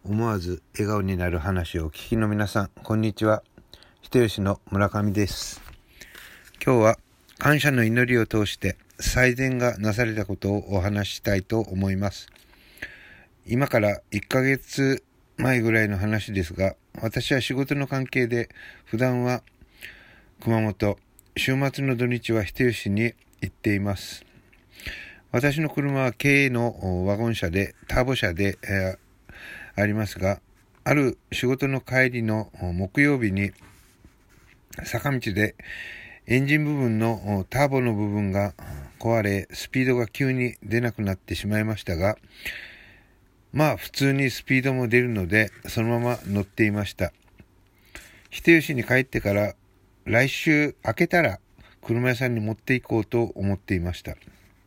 思わず笑顔になる話をお聞きの皆さん、こんにちは。人吉の村上です。今日は感謝の祈りを通して最善がなされたことをお話ししたいと思います。今から1ヶ月前ぐらいの話ですが、私は仕事の関係で普段は熊本、週末の土日は人吉に行っています。私の車は軽のワゴン車でターボ車で、ありますが、ある仕事の帰りの木曜日に坂道でエンジン部分のターボの部分が壊れ、スピードが急に出なくなってしまいましたが、普通にスピードも出るのでそのまま乗っていました。人吉に帰ってから来週明けたら車屋さんに持っていこうと思っていました。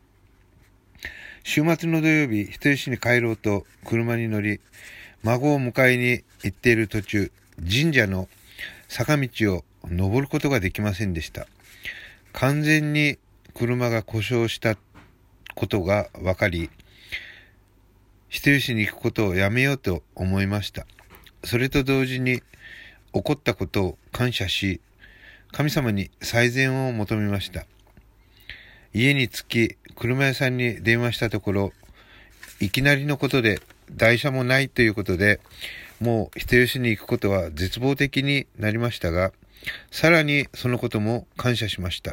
週末の土曜日、人吉に帰ろうと車に乗り、孫を迎えに行っている途中、神社の坂道を登ることができませんでした。完全に車が故障したことが分かり、人吉に行くことをやめようと思いました。それと同時に起こったことを感謝し、神様に最善を求めました。家に着き、車屋さんに電話したところ、いきなりのことで台車もないということで、もう人吉に行くことは絶望的になりましたが、さらにそのことも感謝しました。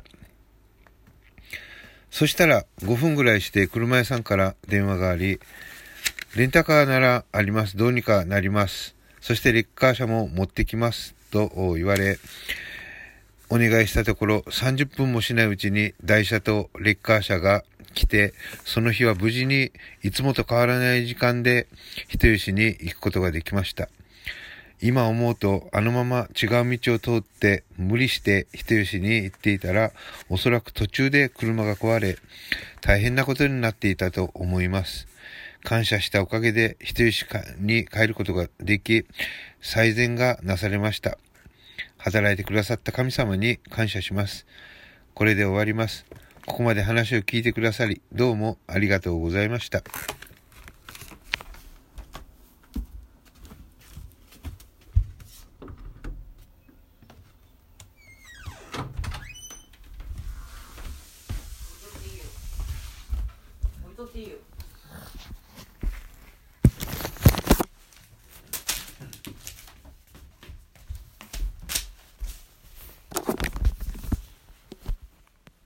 そしたら5分ぐらいして車屋さんから電話があり、レンタカーならあります。どうにかなります。そしてレッカー車も持ってきますと言われ、お願いしたところ30分もしないうちに台車とレッカー車が来て、その日は無事にいつもと変わらない時間で人吉に行くことができました。今思うとあのまま違う道を通って無理して人吉に行っていたら、おそらく途中で車が壊れ大変なことになっていたと思います。感謝したおかげで人吉に帰ることができ、最善がなされました。働いてくださった神様に感謝します。これで終わります。ここまで話を聞いてくださり、どうもありがとうございました。 置いとっていいよ。